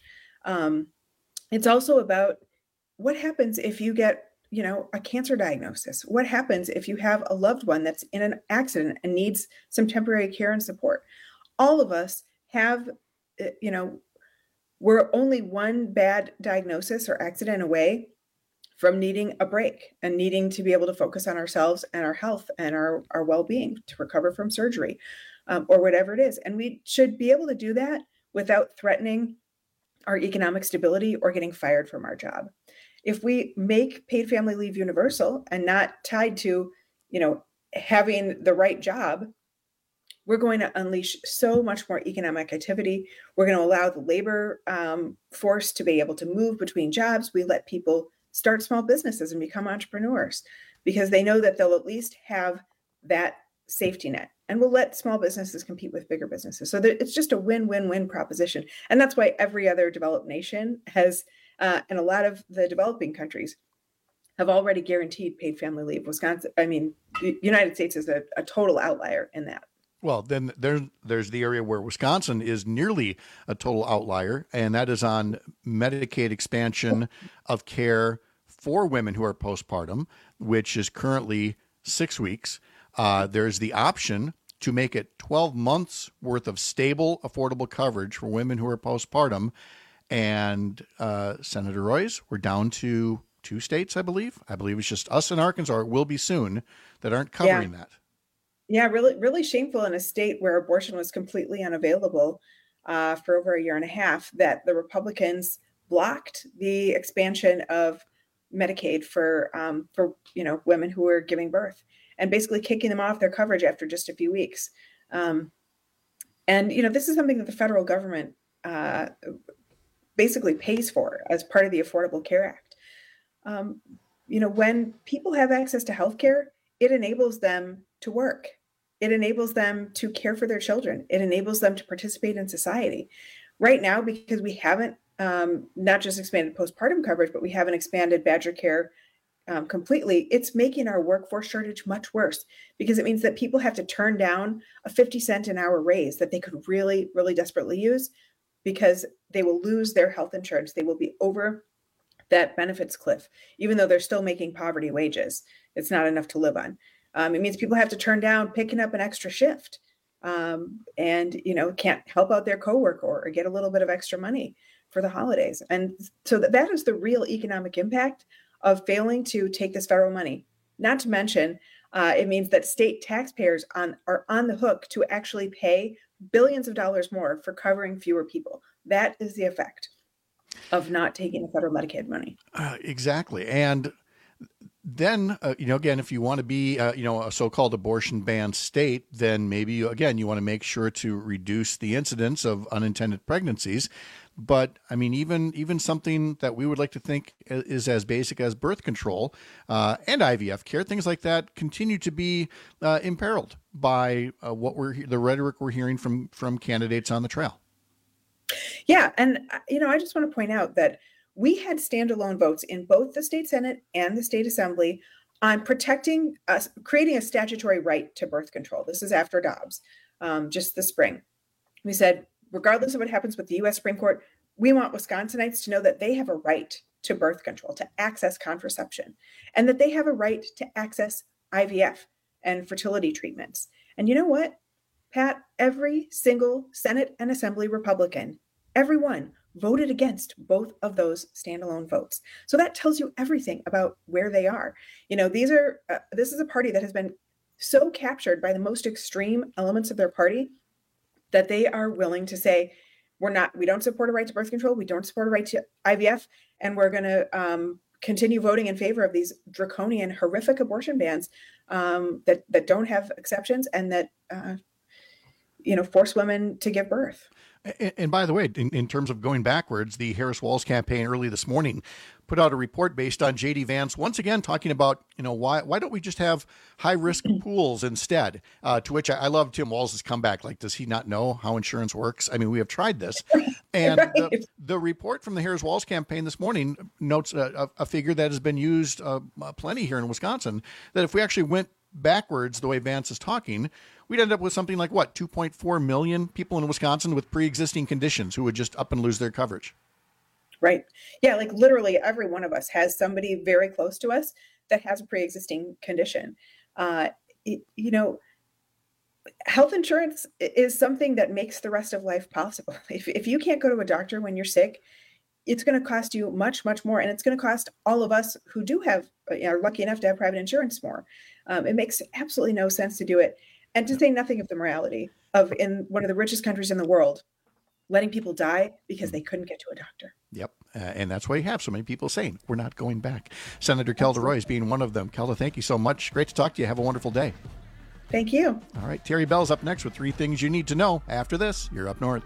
It's also about what happens if you get, a cancer diagnosis. What happens if you have a loved one that's in an accident and needs some temporary care and support? All of us have, we're only one bad diagnosis or accident away from needing a break and needing to be able to focus on ourselves and our health and our well-being, to recover from surgery or whatever it is. And we should be able to do that without threatening our economic stability or getting fired from our job. if we make paid family leave universal and not tied to, having the right job, we're going to unleash so much more economic activity. We're going to allow the labor force to be able to move between jobs. We let people start small businesses and become entrepreneurs because they know that they'll at least have that safety net. And we'll let small businesses compete with bigger businesses. So it's just a win-win-win proposition. And that's why every other developed nation has, and a lot of the developing countries have already guaranteed paid family leave. The United States is a total outlier in that. Well, then there's the area where Wisconsin is nearly a total outlier, and that is on Medicaid expansion of care for women who are postpartum, which is currently 6 weeks. There's the option to make it 12 months worth of stable, affordable coverage for women who are postpartum. And Senator Royce, we're down to 2 states, I believe. I believe it's just us and Arkansas, or it will be soon, that aren't covering that. Yeah, really, really shameful in a state where abortion was completely unavailable for over a year and a half, that the Republicans blocked the expansion of Medicaid for women who were giving birth, and basically kicking them off their coverage after just a few weeks. And this is something that the federal government basically pays for as part of the Affordable Care Act. When people have access to healthcare, it enables them to work. It enables them to care for their children. It enables them to participate in society. Right now, because we haven't not just expanded postpartum coverage, but we haven't expanded Badger Care completely, it's making our workforce shortage much worse, because it means that people have to turn down a 50-cent an hour raise that they could really, really desperately use, because they will lose their health insurance. They will be over that benefits cliff, even though they're still making poverty wages. It's not enough to live on. It means people have to turn down picking up an extra shift and can't help out their coworker or get a little bit of extra money for the holidays. And so that is the real economic impact of failing to take this federal money. Not to mention, it means that state taxpayers are on the hook to actually pay billions of dollars more for covering fewer people. That is the effect of not taking the federal Medicaid money. Exactly. And then, again, if you want to be, a so-called abortion ban state, then maybe, you want to make sure to reduce the incidence of unintended pregnancies. But, even something that we would like to think is as basic as birth control and IVF care, things like that, continue to be imperiled by the rhetoric we're hearing from candidates on the trail. Yeah. And, I just want to point out that we had standalone votes in both the state Senate and the state Assembly on protecting us, creating a statutory right to birth control. This is after Dobbs, just this spring. We said, regardless of what happens with the U.S. Supreme Court, we want Wisconsinites to know that they have a right to birth control, to access contraception, and that they have a right to access IVF and fertility treatments. And you know what, Pat? Every single Senate and Assembly Republican, everyone, voted against both of those standalone votes. So that tells you everything about where they are. This is a party that has been so captured by the most extreme elements of their party that they are willing to say, we don't support a right to birth control, we don't support a right to IVF, and we're going to continue voting in favor of these draconian, horrific abortion bans that don't have exceptions and that force women to give birth. And by the way, in terms of going backwards, the Harris-Walz campaign early this morning put out a report based on J.D. Vance, once again talking about, why don't we just have high-risk pools instead? To which I love Tim Walz's comeback. Like, does he not know how insurance works? We have tried this. And right. the report from the Harris-Walz campaign this morning notes a figure that has been used plenty here in Wisconsin, that if we actually went backwards the way Vance is talking, we'd end up with something like 2.4 million people in Wisconsin with pre-existing conditions who would just up and lose their coverage. Right. Yeah. Like literally every one of us has somebody very close to us that has a pre-existing condition. Health insurance is something that makes the rest of life possible. If you can't go to a doctor when you're sick, it's going to cost you much, much more. And it's going to cost all of us who do have, are lucky enough to have private insurance more. It makes absolutely no sense to do it. And to say nothing of the morality of, in one of the richest countries in the world, letting people die because they couldn't get to a doctor. Yep. And that's why you have so many people saying we're not going back. Senator Kelda Roys being one of them. Kelda, thank you so much. Great to talk to you. Have a wonderful day. Thank you. All right. Terry Bell's up next with 3 things you need to know. After this, you're Up North.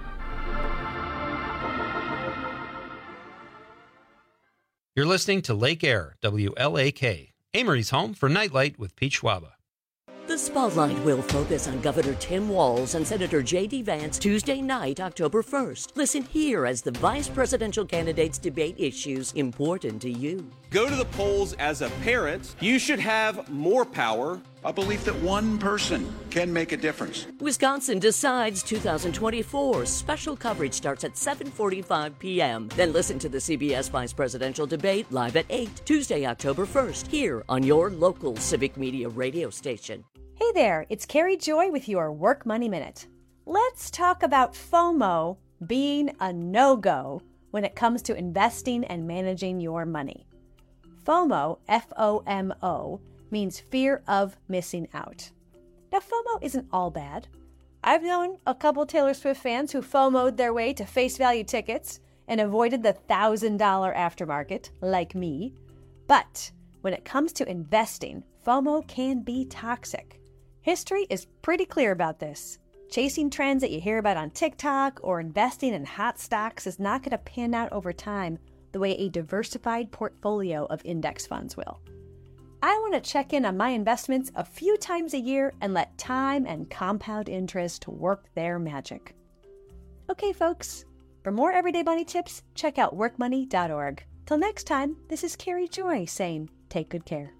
You're listening to Lake Air, WLAK, Amory's home for Nightlight with Pete Schwaba. The spotlight will focus on Governor Tim Walz and Senator J.D. Vance Tuesday night, October 1st. Listen here as the vice presidential candidates debate issues important to you. Go to the polls as a parent. You should have more power. A belief that one person can make a difference. Wisconsin Decides 2024. Special coverage starts at 7:45 p.m. Then listen to the CBS vice presidential debate live at 8, Tuesday, October 1st, here on your local civic media radio station. Hey there, it's Carrie Joy with your Work Money Minute. Let's talk about FOMO being a no-go when it comes to investing and managing your money. FOMO, F-O-M-O, means fear of missing out. Now, FOMO isn't all bad. I've known a couple Taylor Swift fans who FOMO'd their way to face value tickets and avoided the $1,000 aftermarket, like me. But when it comes to investing, FOMO can be toxic. History is pretty clear about this. Chasing trends that you hear about on TikTok or investing in hot stocks is not going to pan out over time the way a diversified portfolio of index funds will. I want to check in on my investments a few times a year and let time and compound interest work their magic. Okay, folks, for more everyday money tips, check out workmoney.org. Till next time, this is Carrie Joy saying, take good care.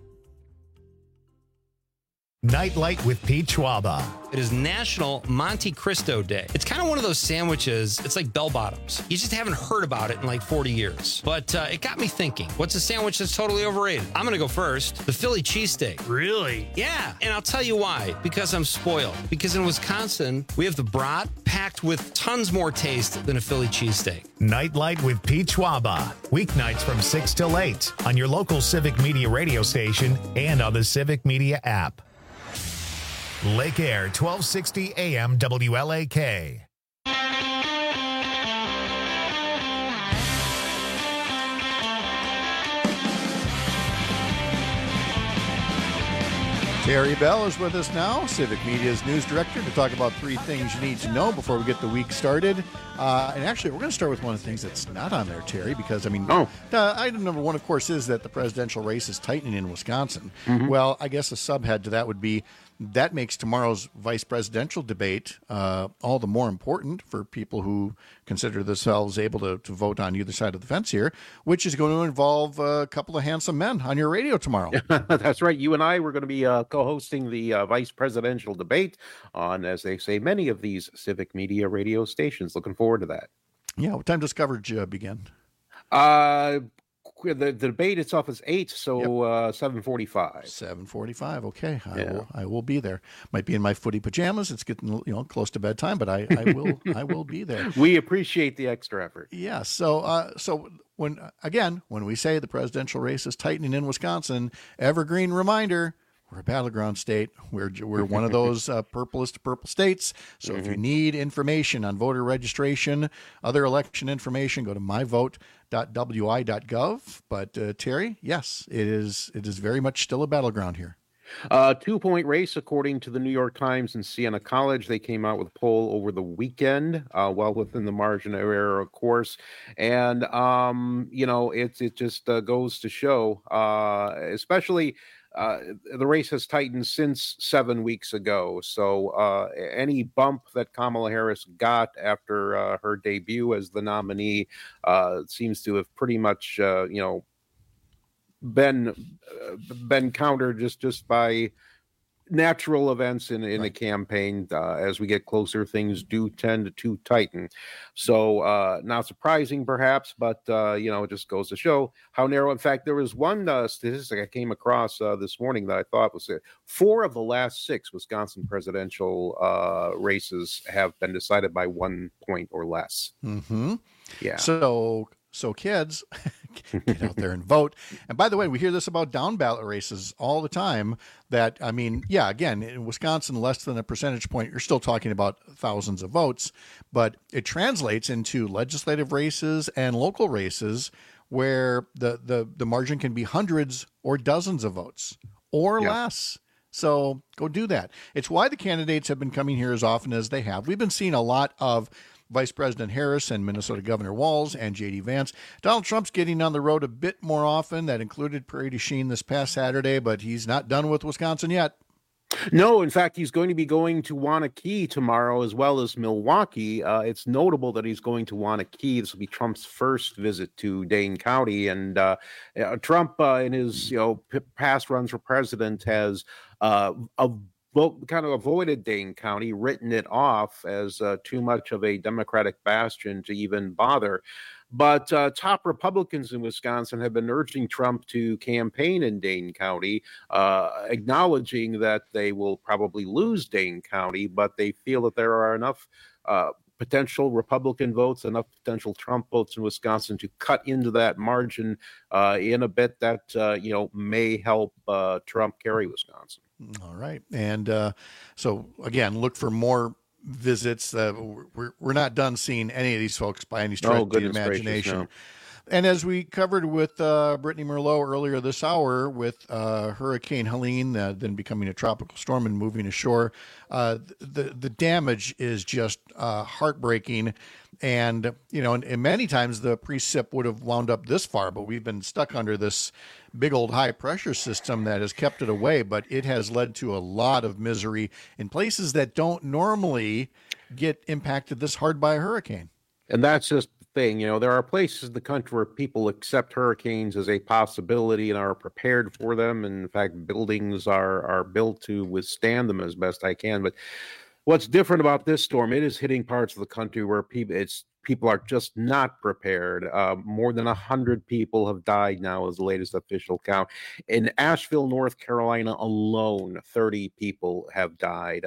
Nightlight with Pete Schwaba. It is National Monte Cristo Day. It's kind of one of those sandwiches, it's like bell bottoms. You just haven't heard about it in like 40 years. But it got me thinking, what's a sandwich that's totally overrated? I'm going to go first. The Philly cheesesteak. Really? Yeah, and I'll tell you why. Because I'm spoiled. Because in Wisconsin, we have the brat packed with tons more taste than a Philly cheesesteak. Nightlight with Pete Schwaba. Weeknights from 6 till 8 on your local Civic Media radio station and on the Civic Media app. Lake Air, 1260 AM WLAK. Terry Bell is with us now, Civic Media's news director, to talk about 3 things you need to know before we get the week started. And actually, we're going to start with one of the things that's not on there, Terry, because, I mean, item number 1, of course, is that the presidential race is tightening in Wisconsin. Mm-hmm. Well, I guess a subhead to that would be that makes tomorrow's vice presidential debate all the more important for people who consider themselves able to vote on either side of the fence here, which is going to involve a couple of handsome men on your radio tomorrow. That's right. You and I were going to be co-hosting the vice presidential debate on, as they say, many of these Civic Media radio stations. Looking forward to that. Yeah. What time does coverage begin? The debate itself is 8, so 7:45. 7:45. Okay, I will be there. Might be in my footy pajamas. It's getting close to bedtime, but I will be there. We appreciate the extra effort. Yeah. So when we say the presidential race is tightening in Wisconsin, evergreen reminder. We're a battleground state. We're one of those purplest to purple states. So if you need information on voter registration, other election information, go to myvote.wi.gov. But Terry, yes, it is very much still a battleground here. 2-point race, according to the New York Times and Siena College. They came out with a poll over the weekend, well within the margin of error, of course. And, it just goes to show, especially the race has tightened since 7 weeks ago. So any bump that Kamala Harris got after her debut as the nominee seems to have pretty much, been countered just by natural events in the campaign. As we get closer, things do tend to tighten. So not surprising, perhaps, but it just goes to show how narrow. In fact, there was one statistic I came across this morning that I thought was 4 of the last 6 Wisconsin presidential races have been decided by 1 point or less. Mm-hmm. Yeah. So So kids, get out there and vote. And by the way, we hear this about down ballot races all the time that, I mean, yeah, again, in Wisconsin, less than a percentage point, you're still talking about thousands of votes, but it translates into legislative races and local races where the margin can be hundreds or dozens of votes or less. So go do that. It's why the candidates have been coming here as often as they have. We've been seeing a lot of Vice President Harris and Minnesota Governor Walz and J.D. Vance. Donald Trump's getting on the road a bit more often. That included Prairie du Chien this past Saturday, but he's not done with Wisconsin yet. No, in fact, he's going to be going to Waunakee tomorrow as well as Milwaukee. It's notable that he's going to Waunakee. This will be Trump's first visit to Dane County. And Trump, in his past runs for president, has kind of avoided Dane County, written it off as too much of a Democratic bastion to even bother. But top Republicans in Wisconsin have been urging Trump to campaign in Dane County, acknowledging that they will probably lose Dane County, but they feel that there are enough potential Republican votes, enough potential Trump votes in Wisconsin to cut into that margin in a bit that, may help Trump carry Wisconsin. All right. And so, again, look for more visits. We're not done seeing any of these folks by any stretch of the imagination. Gracious, no. And as we covered with Brittany Merlot earlier this hour with Hurricane Helene then becoming a tropical storm and moving ashore, the damage is just heartbreaking. And, and many times the precip would have wound up this far, but we've been stuck under this big old high pressure system that has kept it away. But it has led to a lot of misery in places that don't normally get impacted this hard by a hurricane. And that's just the thing. There are places in the country where people accept hurricanes as a possibility and are prepared for them. And in fact, buildings are built to withstand them as best I can. But what's different about this storm, it is hitting parts of the country where people are just not prepared. More than 100 people have died now is the latest official count. In Asheville, North Carolina alone, 30 people have died.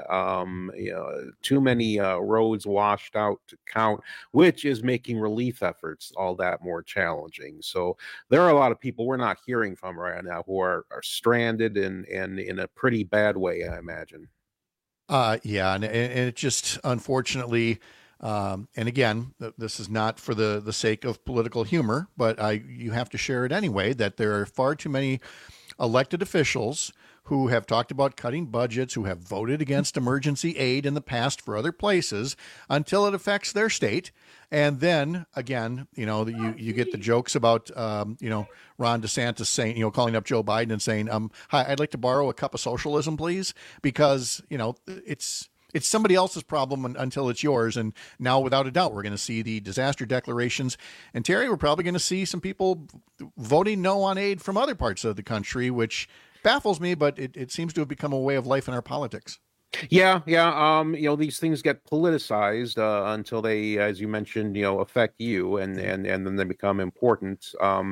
Too many roads washed out to count, which is making relief efforts all that more challenging. So there are a lot of people we're not hearing from right now who are stranded and in a pretty bad way, I imagine. And it just, unfortunately, and again, this is not for the sake of political humor, but you have to share it anyway, that there are far too many elected officials who have talked about cutting budgets, who have voted against emergency aid in the past for other places until it affects their state. And then again, you get the jokes about, Ron DeSantis saying, calling up Joe Biden and saying, hi, I'd like to borrow a cup of socialism, please, because, it's somebody else's problem until it's yours. And now, without a doubt, we're going to see the disaster declarations. And Terry, we're probably going to see some people voting no on aid from other parts of the country, which baffles me, but it seems to have become a way of life in our politics. Yeah. These things get politicized until they, as you mentioned, affect you, and then they become important.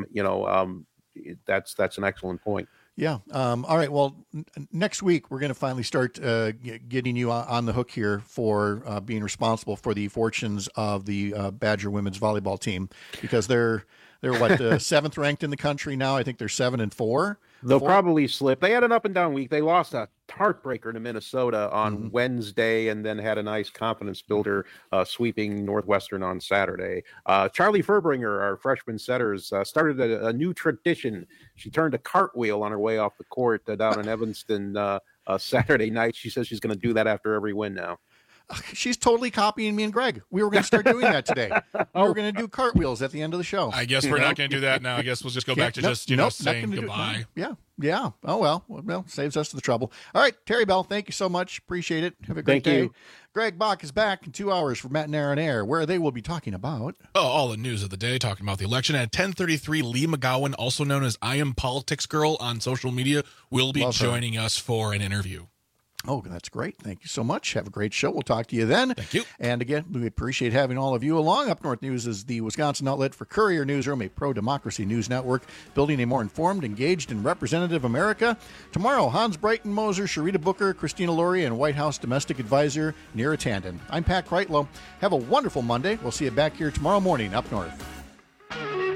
That's an excellent point. Yeah. All right. Well, next week, we're going to finally start getting you on the hook here for being responsible for the fortunes of the Badger women's volleyball team, because they're what, seventh ranked in the country now. I think they're 7-4. They'll probably slip. They had an up and down week. They lost a heartbreaker to Minnesota on Wednesday, and then had a nice confidence builder sweeping Northwestern on Saturday. Charlie Furbringer, our freshman setters, started a new tradition. She turned a cartwheel on her way off the court down in Evanston Saturday night. She says she's going to do that after every win now. She's totally copying me and Greg. We were going to start doing that today. We were going to do cartwheels at the end of the show. I guess we're not going to do that now. I guess we'll just go back to saying goodbye. Yeah. Oh, well, saves us the trouble. All right, Terry Bell, thank you so much. Appreciate it. Have a great day. You. Greg Bach is back in 2 hours for Matt and Aaron Air, where they will be talking about all the news of the day, talking about the election. At 10:33, Lee McGowan, also known as I Am Politics Girl on social media, will be joining us for an interview. Oh, that's great. Thank you so much. Have a great show. We'll talk to you then. Thank you. And again, we appreciate having all of you along. Up North News is the Wisconsin outlet for Courier Newsroom, a pro-democracy news network, building a more informed, engaged, and representative America. Tomorrow, Hans Breitenmoser, Sharita Booker, Christina Laurie, and White House Domestic Advisor Neera Tanden. I'm Pat Kreitlow. Have a wonderful Monday. We'll see you back here tomorrow morning up north.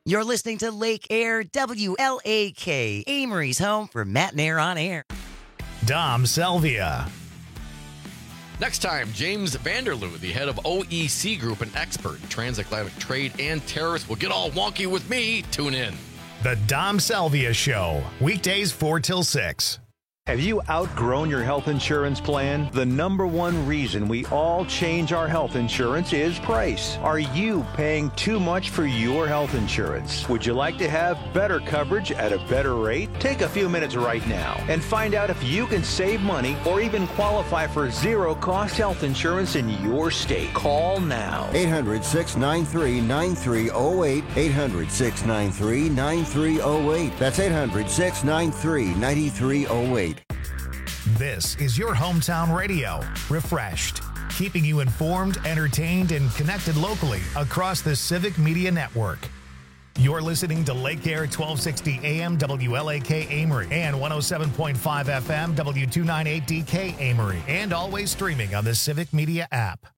You're listening to Lake Air WLAK, Amory's home for Matt and Air on Air. Dom Selvia. Next time, James Vanderloo, the head of OEC Group and expert in transatlantic trade and tariffs, will get all wonky with me. Tune in. The Dom Selvia Show, weekdays 4 till 6. Have you outgrown your health insurance plan? The number one reason we all change our health insurance is price. Are you paying too much for your health insurance? Would you like to have better coverage at a better rate? Take a few minutes right now and find out if you can save money or even qualify for zero-cost health insurance in your state. Call now. 800-693-9308. 800-693-9308. That's 800-693-9308. This is your hometown radio, refreshed, keeping you informed, entertained, and connected locally across the Civic Media Network. You're listening to Lake Air 1260 AM WLAK Amory and 107.5 FM W298DK Amory, and always streaming on the Civic Media app.